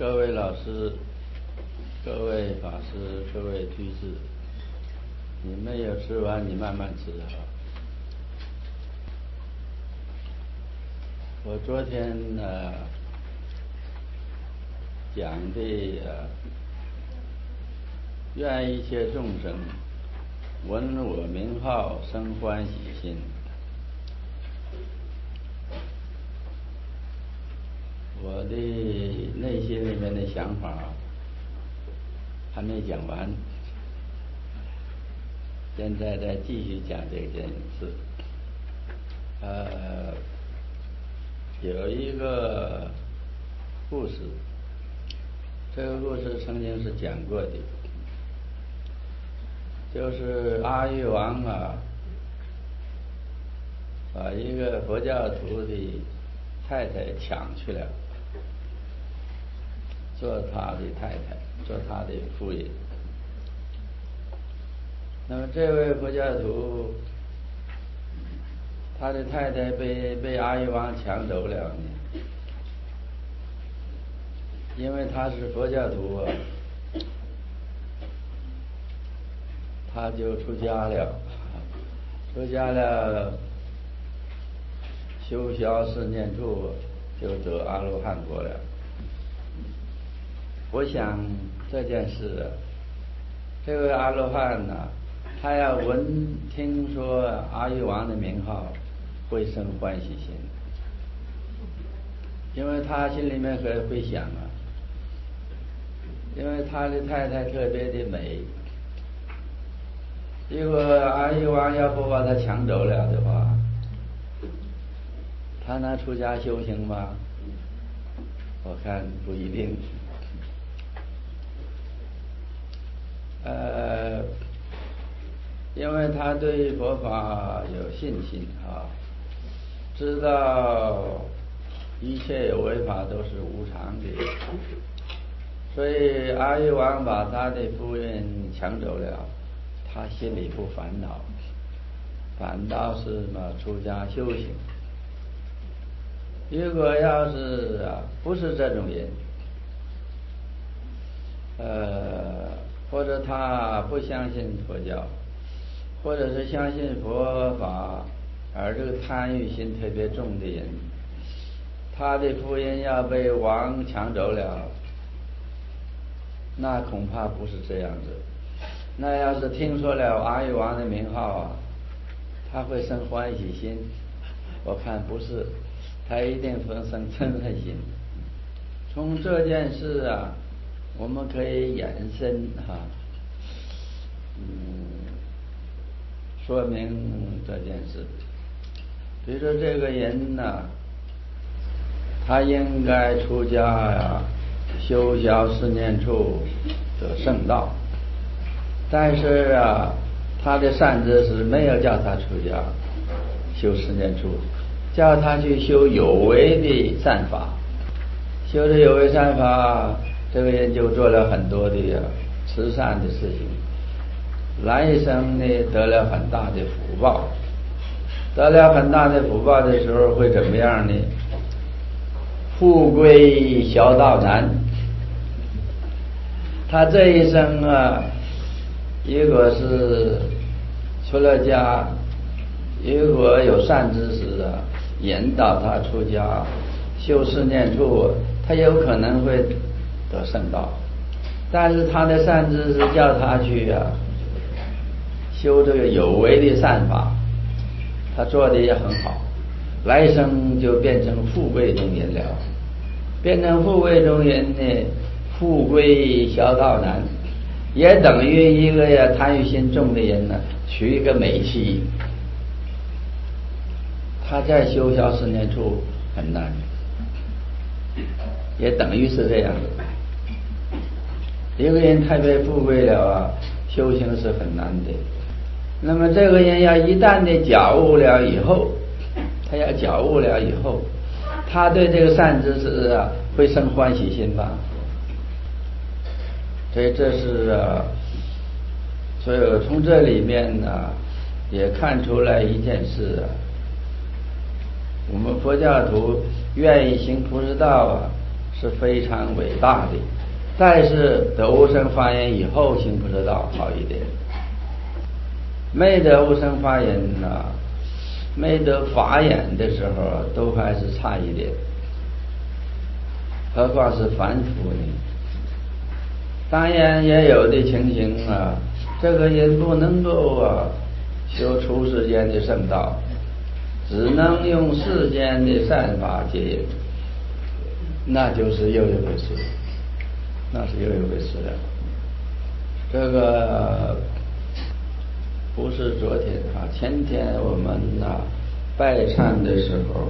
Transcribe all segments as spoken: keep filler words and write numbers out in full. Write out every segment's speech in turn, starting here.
各位老师、各位法师、各位居士，你没有吃完，你慢慢吃哈。我昨天呢讲的呃，愿一切众生闻我名号生欢喜心。我的内心里面的想法还没讲完，现在再继续讲这件事。呃，有一个故事，这个故事曾经是讲过的，就是阿育王啊，把一个佛教徒的太太抢去了，做他的太太，做他的夫人。那么这位佛教徒，他的太太被被阿育王抢走了呢，因为他是佛教徒啊，他就出家了，出家了，修小四念处，就得阿罗汉果了。我想这件事啊，这位阿罗汉呢、啊，他要闻听说阿育王的名号，会生欢喜心，因为他心里面会会想啊，因为他的太太特别的美，如果阿育王要不把他抢走了的话，他能出家修行吗？我看不一定。呃，因为他对佛法有信心啊，知道一切有为法都是无常的，所以阿育王把他的夫人抢走了，他心里不烦恼，反倒是嘛出家修行。如果要是啊不是这种人，呃，或者他不相信佛教，或者是相信佛法而这个贪欲心特别重的人，他的夫人要被王抢走了，那恐怕不是这样子。那要是听说了阿育王的名号啊，他会生欢喜心？我看不是，他一定会生嗔恨心。从这件事啊，我们可以延伸哈、啊，嗯，说明这件事。比如说这个人呢、啊，他应该出家呀，修小四念处得圣道，但是啊，他的善知识没有叫他出家修四念处，叫他去修有为的善法。修的有为善法，这个人就做了很多的慈善的事情，来生呢得了很大的福报。得了很大的福报的时候会怎么样呢？富贵小道难。他这一生啊，如果是出了家，如果有善知识啊引导他出家修四念处，他有可能会得圣道。但是他的善知识叫他去啊修这个有为的善法，他做的也很好，来生就变成富贵中人了。变成富贵中人呢，富贵小道难，也等于一个呀贪欲心重的人呢娶一个美妻，他在修小四念处很难，也等于是这样的。一个人太被富贵了啊，修行是很难的。那么这个人要一旦的觉悟了以后，他要觉悟了以后，他对这个善知识啊会生欢喜心吧？所以这是啊，所以从这里面呢、啊、也看出来一件事啊，我们佛教徒愿意行菩萨道啊， 是非常伟大的。但是得无生法眼以后，行不知道好一点，没得无生法眼呐，没得法眼的时候都还是差一点，何况是凡夫呢？当然也有的情形啊，这个人不能够啊修出世间的圣道，只能用世间的善法戒引，那就是又一回事，那是又一回事了。这个不是昨天啊，前天我们啊拜忏的时候，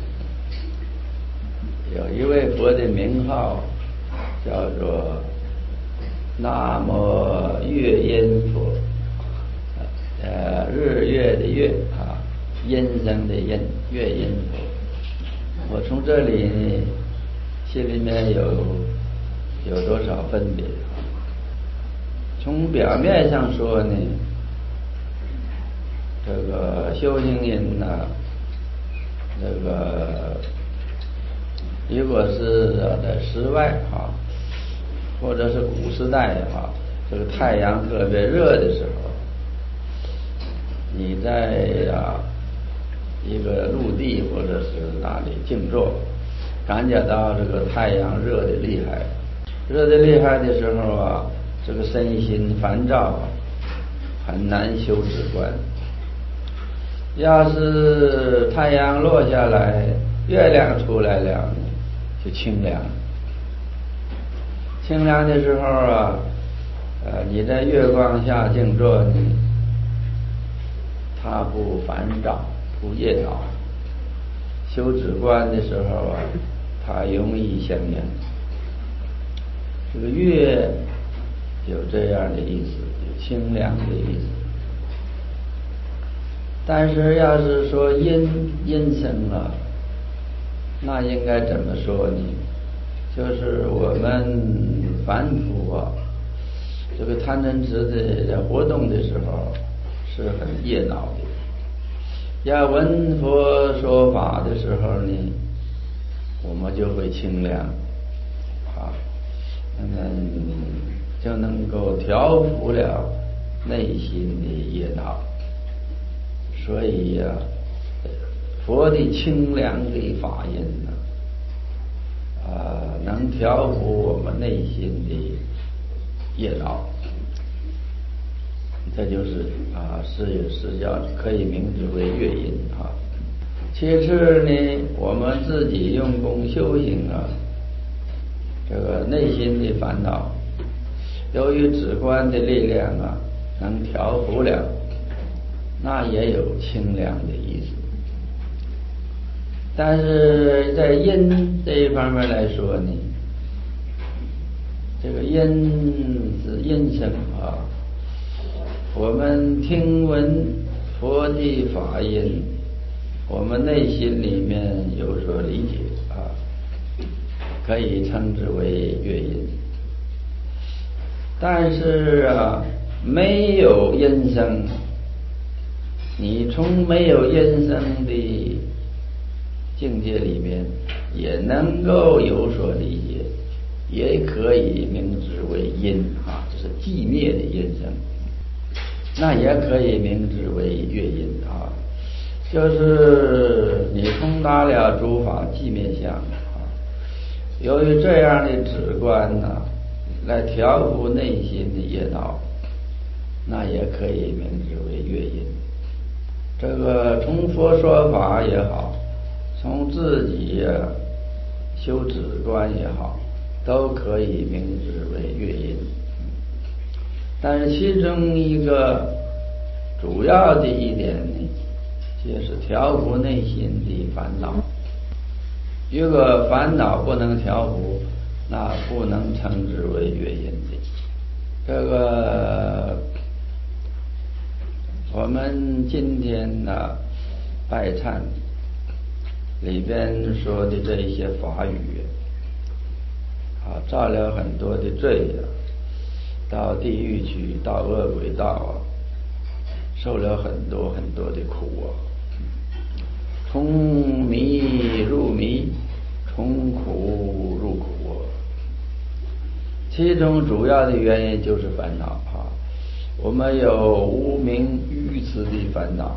有一位佛的名号叫做南无月音佛，呃，日月的月啊，音声的音，月音佛。我从这里心里面有有多少分别？从表面上说呢，这个修行人呢、啊，这个如果是在室外哈、啊，或者是古时代哈、啊，这个太阳特别热的时候，你在啊一个陆地或者是哪里静坐，感觉到这个太阳热的厉害，热的厉害的时候啊，这个身心烦躁，很难修止观。要是太阳落下来，月亮出来了，就清凉。清凉的时候啊，呃，你在月光下静坐呢，它不烦躁，不业恼。修止观的时候啊，它容易相应。这个月有这样的意思，有清凉的意思。但是要是说阴阴声啊，那应该怎么说呢？就是我们凡夫啊，这个贪嗔痴的在活动的时候是很热闹的。要闻佛说法的时候呢，我们就会清凉啊，那么就能够调伏了内心的热闹。所以呀、啊，佛的清凉的法音呢，啊，能调伏我们内心的热闹，这就是啊，是是叫可以名之为乐音啊。其次呢，我们自己用功修行啊，这个内心的烦恼，由于止观的力量啊，能调伏了。那也有清凉的意思，但是在音这一方面来说呢，这个音是音声啊，我们听闻佛的法音，我们内心里面有所理解啊，可以称之为乐音。但是啊，没有音声，你从没有音声的境界里面也能够有所理解，也可以名之为音啊，这是寂灭的音声，那也可以名之为乐音啊，就是你通达了诸法寂灭相啊，由于这样的止观呢、啊，来调伏内心的业恼，那也可以名之为乐音。这个从佛说法也好，从自己修止观也好，都可以名之为乐音。但是其中一个主要的一点呢，就是调伏内心的烦恼。如果烦恼不能调伏，那不能称之为乐音的。这个我们今天呢、啊、拜忏里边说的这一些法语啊，造了很多的罪啊，到地狱去，到恶鬼道啊，受了很多很多的苦啊，从迷入迷，从苦入苦啊， 其中主要的原因就是烦恼啊。我们有无明愚痴的烦恼，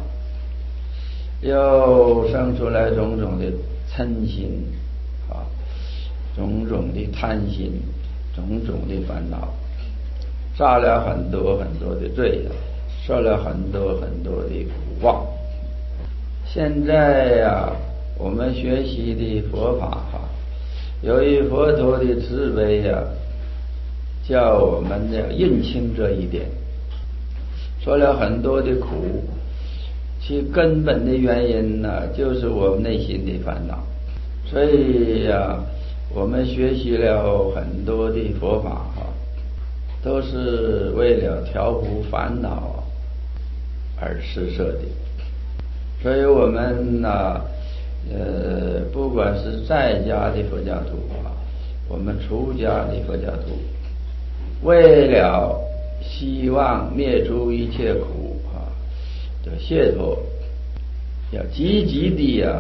又生出来种种的嗔心啊，种种的贪心，种种的烦恼，造了很多很多的罪，受了很多很多的苦报。现在呀、啊，我们学习的佛法哈、啊，由于佛陀的慈悲呀、啊，叫我们要认清这一点，说了很多的苦，其根本的原因呢、啊，就是我们内心的烦恼。所以呀、啊，我们学习了很多的佛法哈、啊，都是为了调伏烦恼而施设的。所以我们呢、啊，呃，不管是在家的佛教徒啊，我们出家的佛教徒，为了希望灭除一切苦啊的解脱，要积极的呀、啊，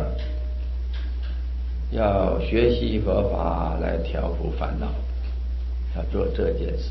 要学习佛法来调伏烦恼，要做这件事。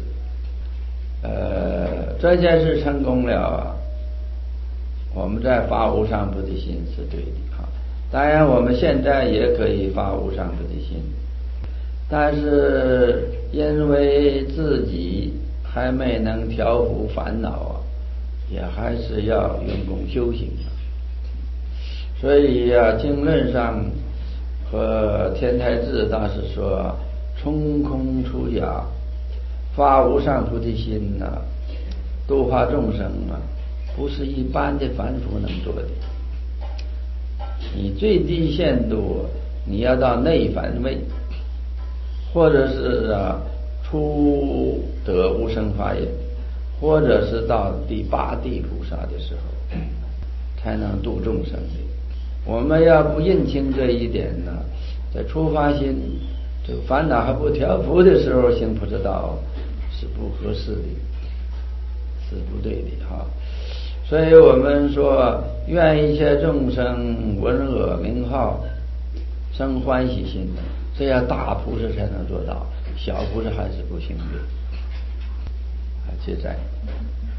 呃，这件事成功了啊，我们在发无上菩提心是对的哈。当然我们现在也可以发无上菩提心，但是因为自己还没能调伏烦恼啊，也还是要用功修行啊。所以啊，经论上和天台智大师说，从空出家发无上菩提心啊，度化众生啊，不是一般的凡夫能做的。你最低限度你要到内凡位，或者是啊初得无生法忍，或者是到第八地菩萨的时候，才能度众生的。我们要不认清这一点呢，在初发心这个烦恼还不调伏的时候行菩萨道是不合适的，是不对的哈。所以我们说，愿一切众生闻我名号生欢喜心，这样大菩萨才能做到，小菩萨还是不行的。啊，接在。